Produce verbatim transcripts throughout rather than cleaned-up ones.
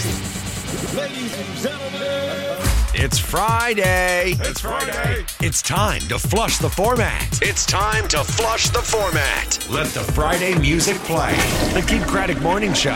Ladies and gentlemen, it's Friday. It's Friday. It's time to flush the format. It's time to flush the format. Let the Friday music play. The Kid Craddock Morning Show.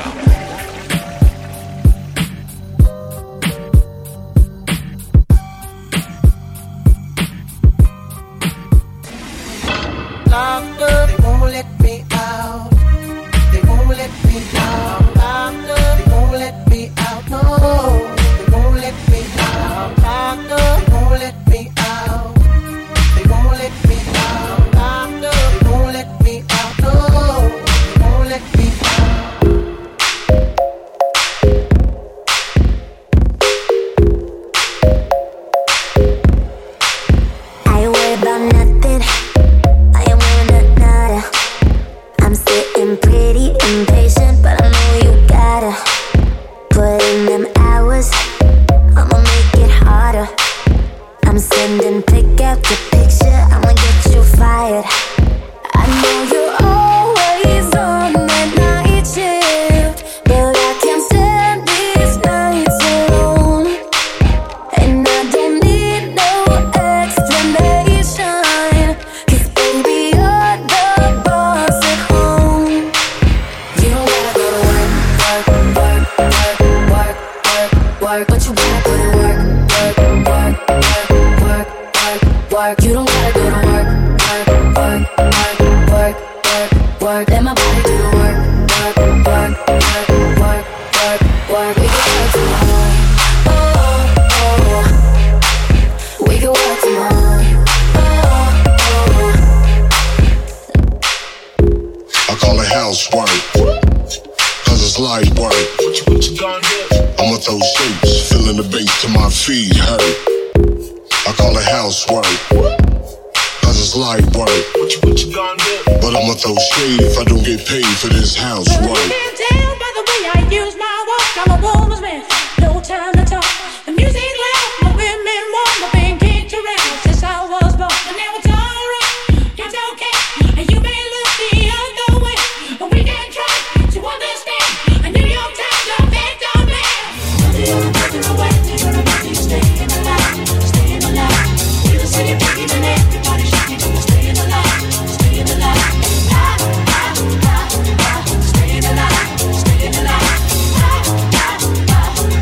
Locked up, they won't let me out. They won't let me out. Locked up, they won't let me out. No, they won't let me out. Locked up, they won't let me out. They won't let me out. Locked up, they won't let me out. No, they won't let me out. I ain't worried about nothing. I am wearing a nada. I'm sitting pretty impatient, but I know you gotta put in them hours. I'ma make it harder. I'm sending pick after picture. I'ma get you fired. I know you're always on that night shift, but I can't stand these nights alone. And I don't need no explanation, 'cause baby you're the boss at home. You don't gotta go to work, work, work, work, work, work, work, but you gotta put in work, work, work, work, work, work, work. You don't gotta go to work, work, work, work, work, work, work. Let my body do the work, work, work, work, work, work, work. We can work tomorrow. Oh, oh, oh. We can work tomorrow. Oh, oh, oh. I call it housework, cause it's light work. what you, what you gonna do? I'ma throw shapes, feeling the bass to my feet hurt. I call it housework, cause it's light work. What you, what you gonna do? But I'ma throw shade if I don't get paid for this housework. You can tell by the way I use my walk. I'm a woman's man, no time to talk. The music loud, my women want, my been kicked around since I was born. But now it's alright, it's okay, and you may look the other way, but we can try to understand. A New York Times don't think don't matter. They're taking away, they're gonna make you staying alive, staying alive. Feel the city beating and everybody shaking, staying alive, staying alive. Ah, ah, ah, ah, staying alive, staying alive. Ah, ah, ah,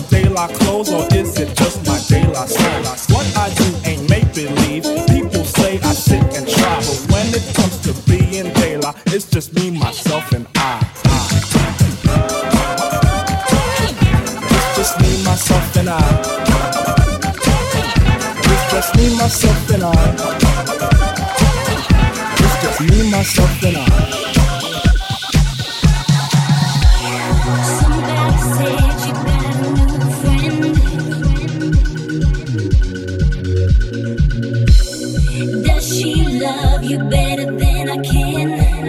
de la clothes or is it just my de la style? What I do ain't make-believe. People say I sit and try, but when it comes to being de la, it's just me, myself, and I. It's just me, myself, and I. It's just me, myself, and I. It's just me, myself, and I. Somebody said you got a new friend. Does she love you better than I can?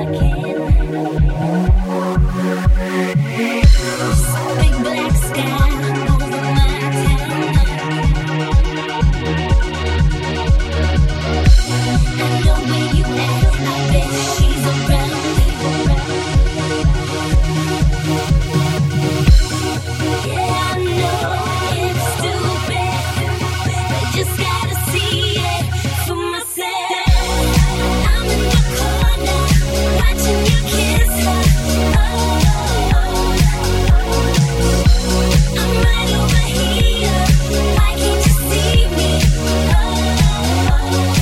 Big black sky over my town. I know where you at, I bet she's around. Yeah, I know it's stupid, but just gotta see it for myself. I'm in your corner, watching you kiss her. Oh, I'm right over here. Why can't you see me? Oh,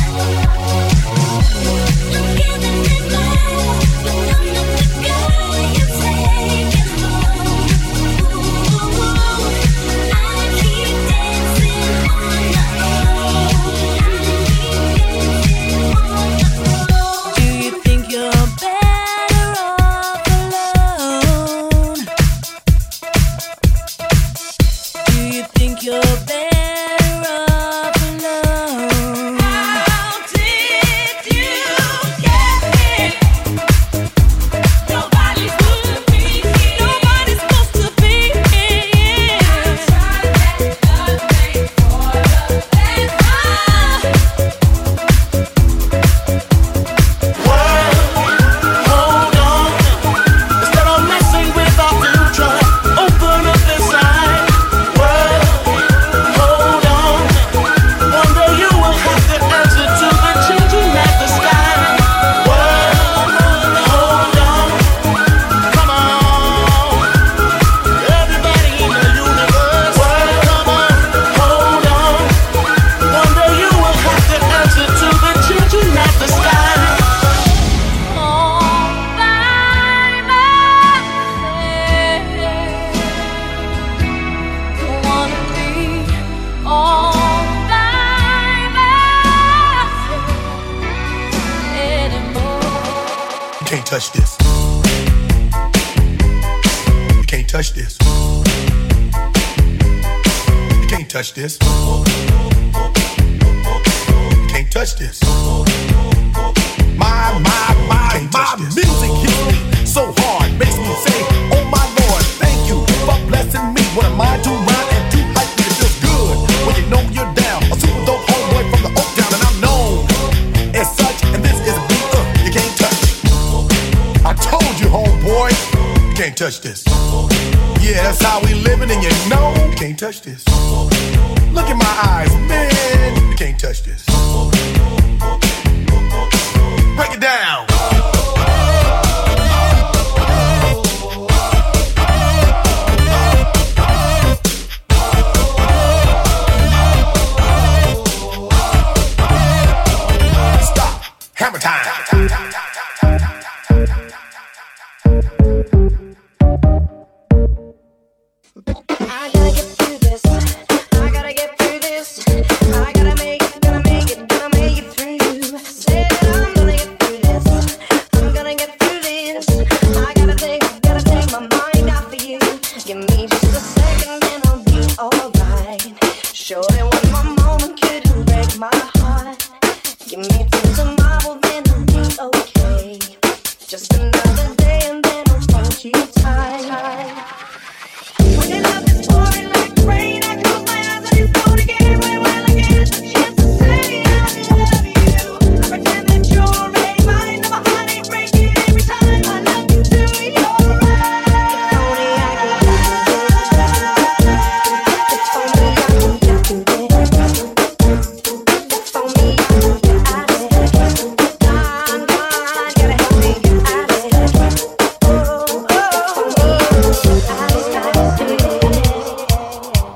I'm giving it love, but I'm not the guy you're taking home. I keep dancing on my own. Do you think you're better off alone? Do you think you're better off alone? How did you get here? Nobody's supposed to be here. Nobody's supposed to be here. I'm trying everything for the best. Hold on. Instead of messing with our future, open up this eye. World, hold on. One day you will have to answer to the changing at the sky. World, hold on. Come on. Everybody in the universe. World, come on. Hold on. One day you will have to answer to the changing at the sky. You can't touch this. You can't touch this. You can't touch this. You can't touch this. My, my, my, my music hits me so hard, makes me say, oh my Lord, thank you for blessing me. What am I to rhyme and to hype me? It feels good when you know you're down. A super dope homeboy from the Oak Town, and I'm known as such. And this is a beat uh, you can't touch. I told you, homeboy, you can't touch this. Yeah, that's how we living, and you know you can't touch this. Look in my eyes, man, you can't touch this. Break it down. Stop. Hammer time. I gotta get through this. I gotta get through this. I gotta make it, gonna make it, gonna make it through. Said I'm gonna get through this. I'm gonna get through this. I gotta take, gotta take my mind off of you. Give me just a second and I'll be alright. Surely one more moment couldn't break my heart. Give me till tomorrow, then I'll be okay. Just another day and then I'll hold you tight. When your love is pouring like rain, I close my eyes and it's gone again. When will I get the chance to say I love you? I pretend that you're already mine. Now my heart ain't breaking every time I look into your eyes. If only I could do this. If only I could do this. If only I could get out of it. God, God, gotta help me get out of it. Oh, oh, oh. I just gotta do it.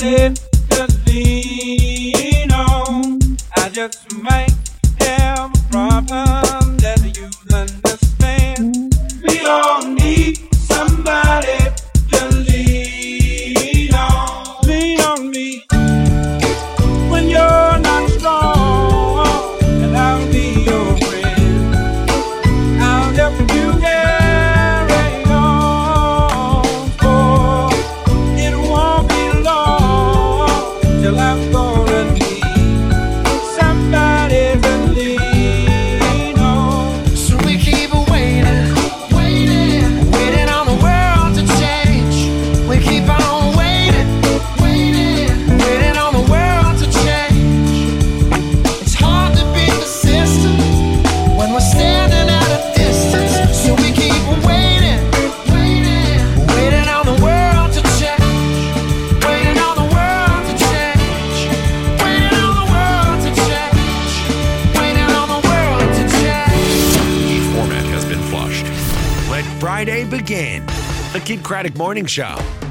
somebody to lean on. I just might have a problem that you understand. We all need somebody to lean on. Lean on me when you're not strong, and I'll be your friend. I'll help you carry on, for it won't be long till I'm gonna need somebody to lean on. So we keep waiting, waiting, waiting on the world to change. We keep on waiting, waiting, waiting on the world to change. It's hard to be persistent when we're standing at a distance. So we keep waiting, waiting, waiting on the world to change. Waiting on the world to change. Waiting on the world to change. Waiting on the world to change. The format has been flushed. Let Friday begin. The Kid Craddock Morning Show.